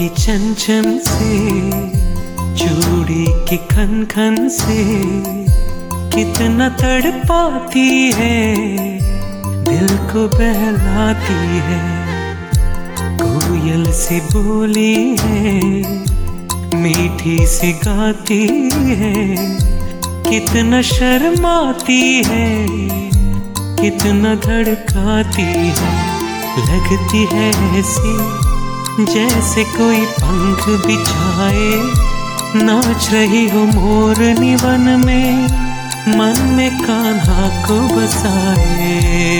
की छन छन से, चूड़ी की खन खन से कितना तड़पाती है, दिल को बहलाती है। कोयल सी बोली है, मीठी सी गाती है, कितना शर्माती है, कितना धड़काती है। लगती है ऐसी जैसे कोई पंख बिछाए, नाच रही हो मोरनी वन में, मन में कान्हा को बसाए।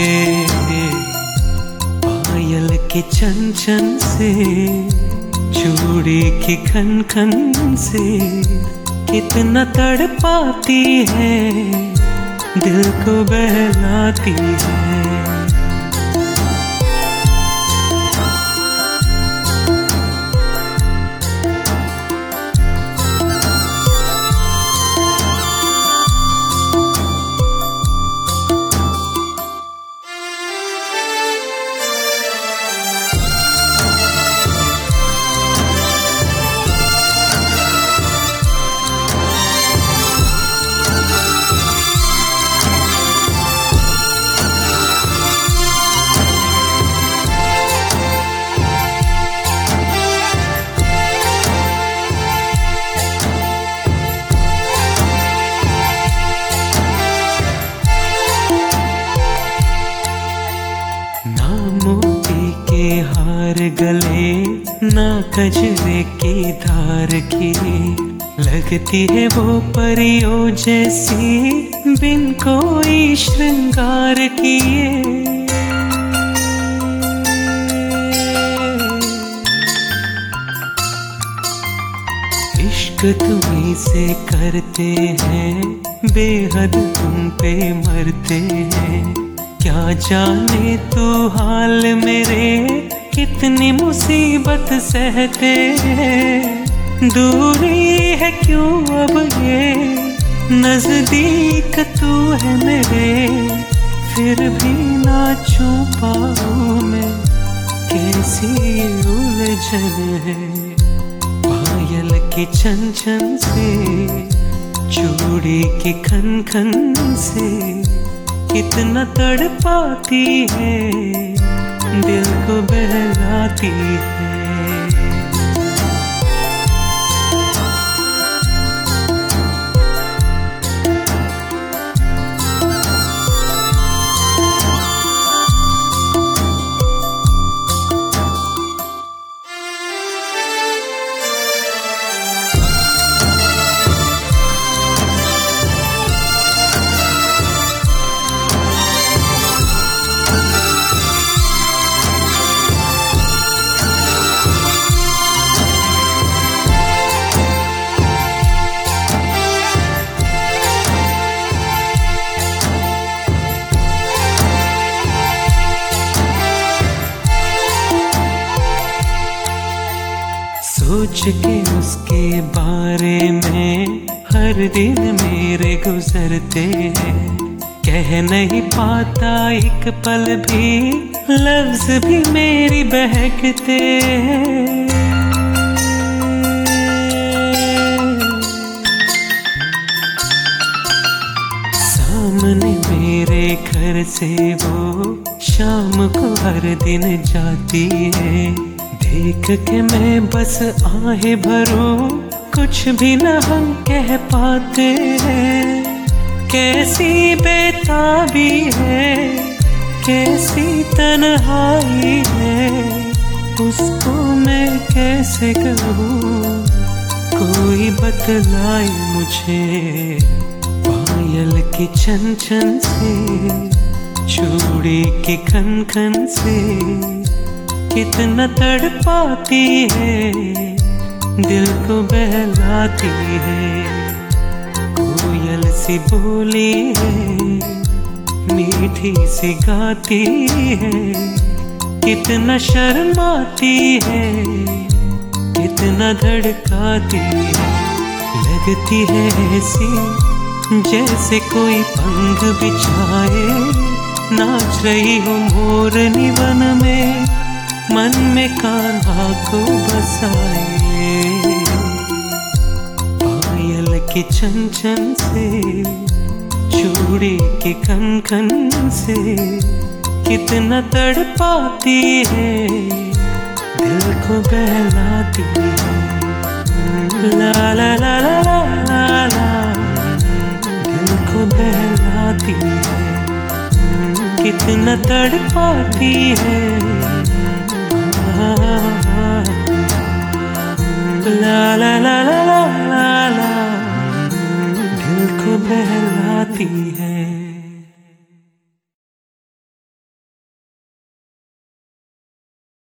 पायल की छन छन से, चूड़ी की खन खन से कितना तड़पाती है, दिल को बहलाती है। हार गले ना कजरे की धार की, लगती है वो परियों जैसी बिन कोई श्रृंगार किए। इश्क तुम्हीं से करते हैं, बेहद तुम पे मरते हैं। क्या जाने तू हाल मेरे, कितनी मुसीबत सहते हैं। दूरी है क्यों अब ये, नजदीक तू है मेरे, फिर भी ना छू पाऊं मैं, कैसी उलझन है। पायल की छन छन से, चूड़ी की खन खन से कितना तड़पाती है, दिल को बहलाती है। सोच के उसके बारे में हर दिन मेरे गुजरते हैं, कह नहीं पाता एक पल भी, लफ्ज भी मेरी बहकते हैं। सामने मेरे घर से वो शाम को हर दिन जाती है, देख के मैं बस आहे भरूं, कुछ भी न हम कह पाते हैं। कैसी बेताबी है, कैसी तन्हाई है, उसको मैं कैसे कहूँ, कोई बतलाए मुझे। पायल की छन छन से, चूड़ी की खन खन से कितना तड़पाती है, दिल को बहलाती है। कोयल सी बोली है, मीठी सी गाती है, कितना शर्माती है, कितना धड़काती है। लगती है ऐसी जैसे कोई पंख बिछाए, नाच रही हो मोरनी वन में, मन में कान्हा को बसाए। पायल के छन छन से, चूड़ी के खन खन से कितना तड़पाती है, दिल को बहलाती है। ला ला ला ला ला ला ला, दिल को बहलाती है, कितना तड़पाती है। ला ला ला ला ला ला, दिल को बहलाती है।